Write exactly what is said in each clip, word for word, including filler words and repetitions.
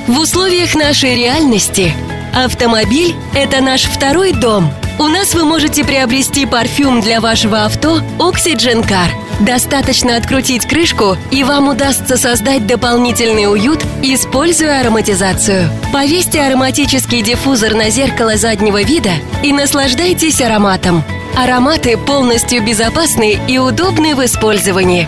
В условиях нашей реальности автомобиль – это наш второй дом. У нас вы можете приобрести парфюм для вашего авто Oxygen Car. Достаточно открутить крышку, и вам удастся создать дополнительный уют, используя ароматизацию. Повесьте ароматический диффузор на зеркало заднего вида и наслаждайтесь ароматом. Ароматы полностью безопасны и удобны в использовании.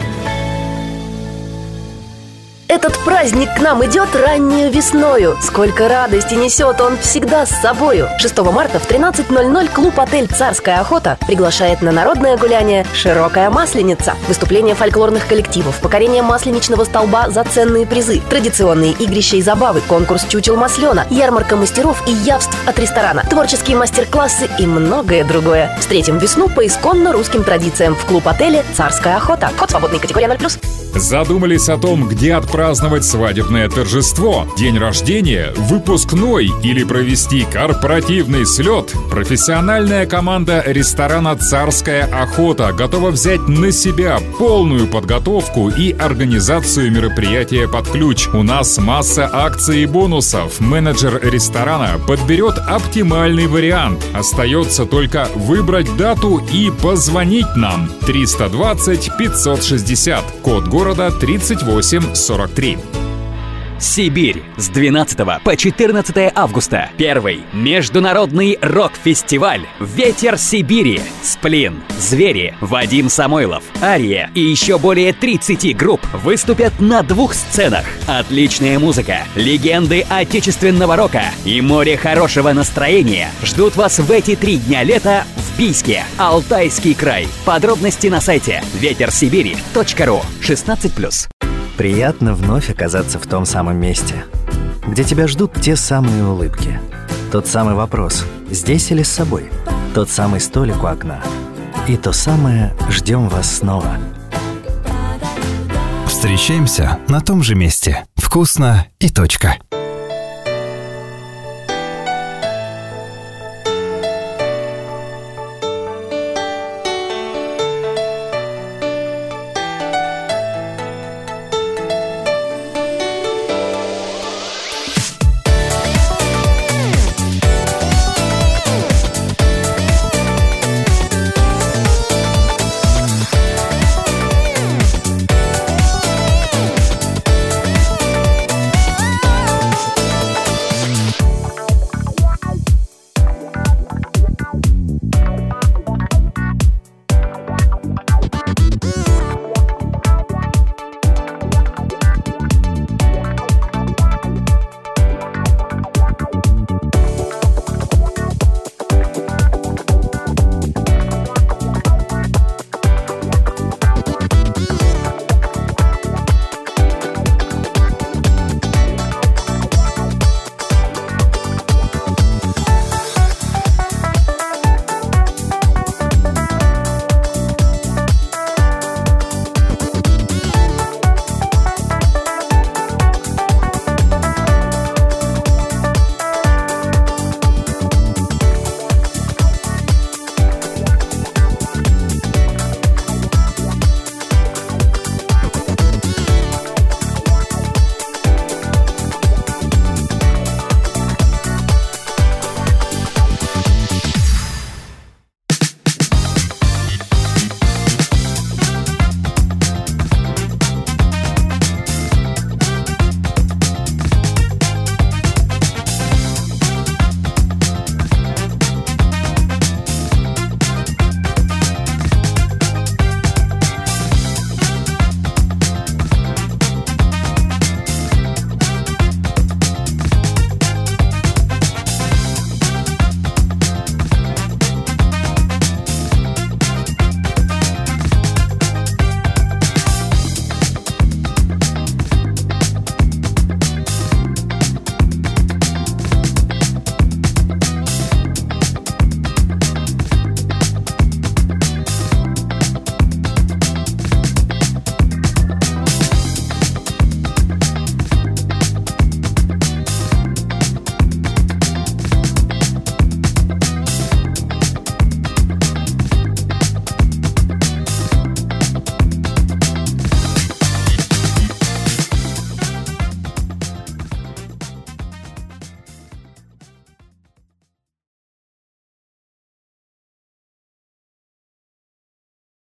Этот праздник к нам идет раннюю весною. Сколько радости несет он всегда с собою. шестого марта в тринадцать ноль ноль клуб-отель «Царская охота» приглашает на народное гуляние «Широкая масленица». Выступление фольклорных коллективов, покорение масленичного столба за ценные призы, традиционные игрища и забавы, конкурс чучел маслена, ярмарка мастеров и явств от ресторана, творческие мастер-классы и многое другое. Встретим весну по исконно русским традициям в клуб-отеле «Царская охота». Код свободный, категория ноль плюс. Задумались о том, где отпраздновать свадебное торжество, день рождения, выпускной или провести корпоративный слет? Профессиональная команда ресторана «Царская охота» готова взять на себя полную подготовку и организацию мероприятия под ключ. У нас масса акций и бонусов. Менеджер ресторана подберет оптимальный вариант. Остается только выбрать дату и позвонить нам. триста двадцать пятьсот шестьдесят, код города города тридцать восемь сорок три. Сибирь с двенадцатого по четырнадцатое августа. Первый международный рок-фестиваль «Ветер Сибири». Сплин, Звери, Вадим Самойлов, Ария и еще более тридцати групп выступят на двух сценах. Отличная музыка, легенды отечественного рока и море хорошего настроения ждут вас в эти три дня лета в Бийске, Алтайский край. Подробности на сайте ветер сибири точка ру. шестнадцать плюс. Приятно вновь оказаться в том самом месте, где тебя ждут те самые улыбки. Тот самый вопрос «здесь или с собой?», тот самый столик у окна и то самое «ждем вас снова». Встречаемся на том же месте. Вкусно и точка.